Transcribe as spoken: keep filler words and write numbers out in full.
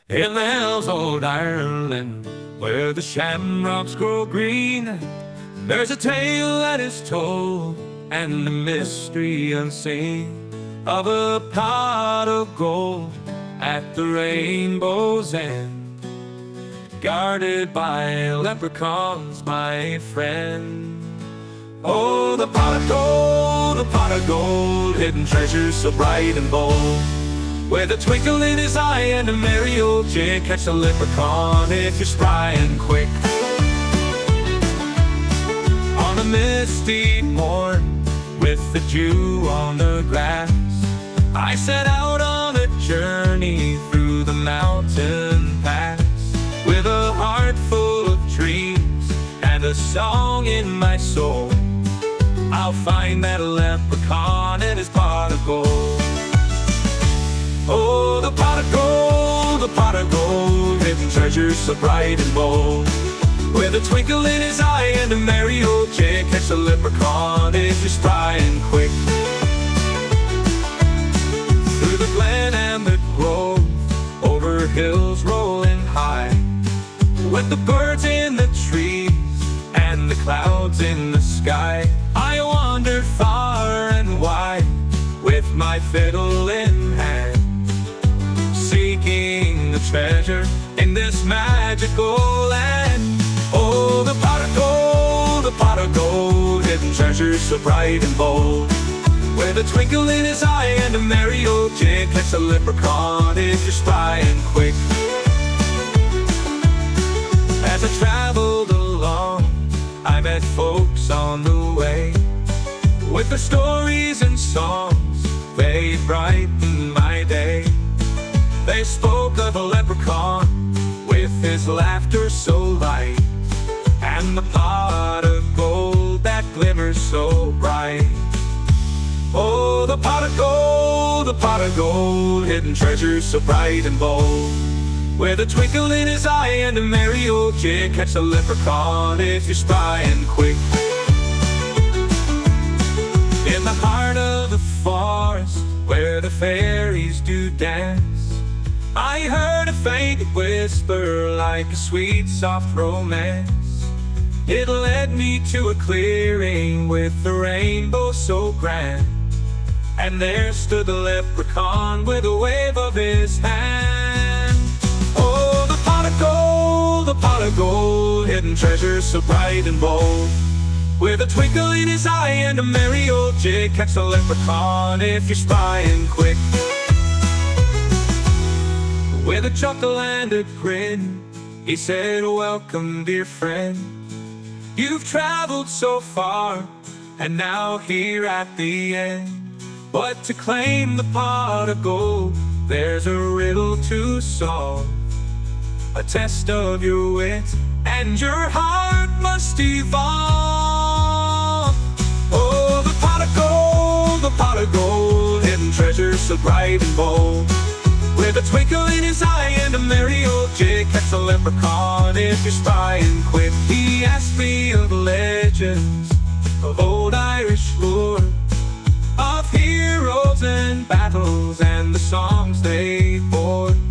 In the hills of old Ireland, where the shamrocks grow green, there's a tale that is told, and a mystery unseen, of a pot of gold at the rainbow's end, guarded by leprechauns, my friend. Oh, the pot of gold, the pot of gold, hidden treasures so bright and bold, with a twinkle in his eye and a merry old jig. Catch a leprechaun if you're spry and quick. On a misty morn, with the dew on the grass, I set out on a journey through the mountain pass, with a heart full of dreams and a song in my soul. I'll find that leprechaun and his pot of gold. Oh, the pot of gold, the pot of gold, hidden treasures so bright and bold, with a twinkle in his eye and a merry old jig. Catch a leprechaun if you're spry and quick. Through the glen and the grove, over hills rolling high, with the birds in the trees and the clouds in the sky, I wandered far and wide, with my fiddle in hand, seeking the treasure in this magical land. Oh, the pot of gold, the pot of gold, hidden treasures so bright and bold, with a twinkle in his eye and a merry old jig. Catch a leprechaun if you're spry and quick. As I traveled along, I met folks on the way, with their stories and songs, they brightened my day. They spoke of a leprechaun with his laughter so light, and the pot of gold that glimmers so bright. Oh, the pot of gold, the pot of gold, hidden treasures so bright and bold, with a twinkle in his eye and a merry old jig. Catch a leprechaun if you're spry and quick. In the heart of the forest, where the fairies do dance, I heard a faint whisper like a sweet, soft romance. It led me to a clearing with the rainbow so grand, and there stood the leprechaun with a wave of his hand. Oh, the pot of gold, the pot of gold, hidden treasures so bright and bold, with a twinkle in his eye and a merry old jig. Catch the leprechaun if you're spry and quick. With a chuckle and a grin, he said, welcome, dear friend. You've traveled so far, and now here at the end. But to claim the pot of gold, there's a riddle to solve, a test of your wit, and your heart must evolve. Oh, the pot of gold, the pot of gold, hidden treasures so bright and bold, with a twinkle in his eye and a merry old jig. Catch a leprechaun if you're spry and quick. He asked me of legends, of old Irish lore, of heroes and battles and the songs they bore.